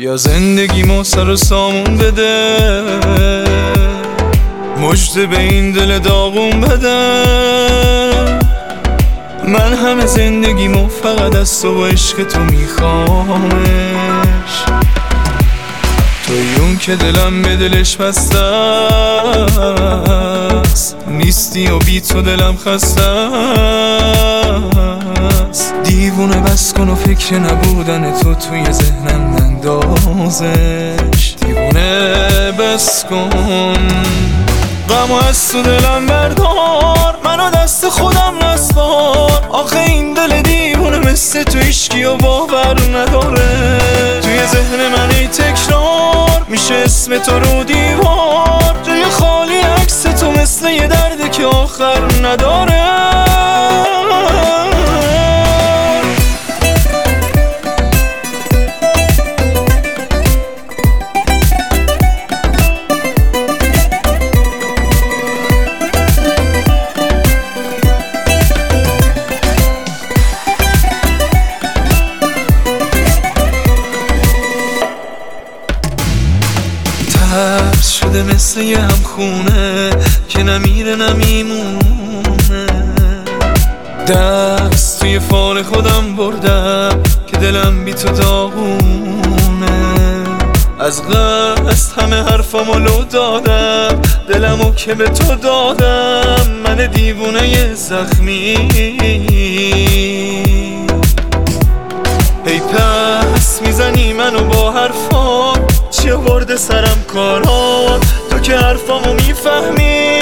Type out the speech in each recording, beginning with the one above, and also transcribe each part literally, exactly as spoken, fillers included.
بیا زندگیمو سر و سامون بده، مژده به این دل داغون بده. من همه زندگیمو فقط از تو و عشق تو میخوامش. توی اون که دلم به دلش بسته است، نیستی و بی تو دلم خسته است. دیوونه بس کن و فکر نبودن تو توی ذهنم نندازش. دیوونه بس کن، غمو از تو دلم بردار، منو دست خودم نسپار. آخه این دل دیوونه مثل تو هیچکی و باور نداره. توی ذهن من ای تکرار میشه اسم تو رو دیوار. جای خالی عکس تو مثل یه درده که آخر نداره. ترس شده مثل یه همخونه که نمیره نمیمونه. دست توی فال خودم بردم که دلم بی تو داغونه. از قصد همه حرفامو لو دادم، دلمو که به تو دادم. من دیوونه یه زخمی، ای پس میزنی منو با حرفام. چی آورده سرم کاران، تو که حرفامو میفهمی.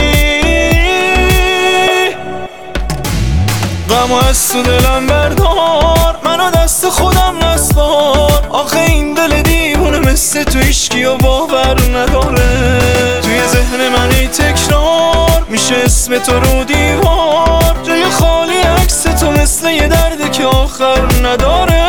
غمو از تو دلم بردار، منو دست خودم نسپار. آخه این دل دیوونه مثل تو هیچکی و باور نداره. توی ذهن من ای تکرار میشه اسم تو رو دیوار. جای خالی عکس تو مثل یه درده که آخر نداره.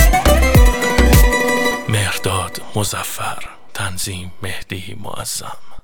مظفر، تنظیم مهدی معظم.